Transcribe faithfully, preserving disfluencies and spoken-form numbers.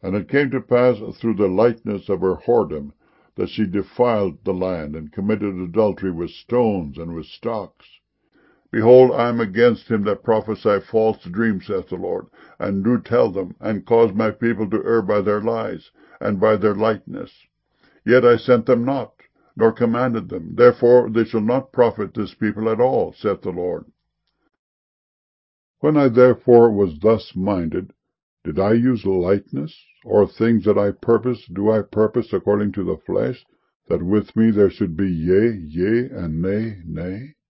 And it came to pass through the lightness of her whoredom that she defiled the land, and committed adultery with stones and with stocks. Behold, I am against him that prophesy false dreams, saith the Lord, and do tell them, and cause my people to err by their lies, and by their lightness. Yet I sent them not, nor commanded them. Therefore they shall not profit this people at all, saith the Lord. When I therefore was thus minded, did I use lightness, or things that I purpose, do I purpose according to the flesh, that with me there should be yea, yea, and nay, nay?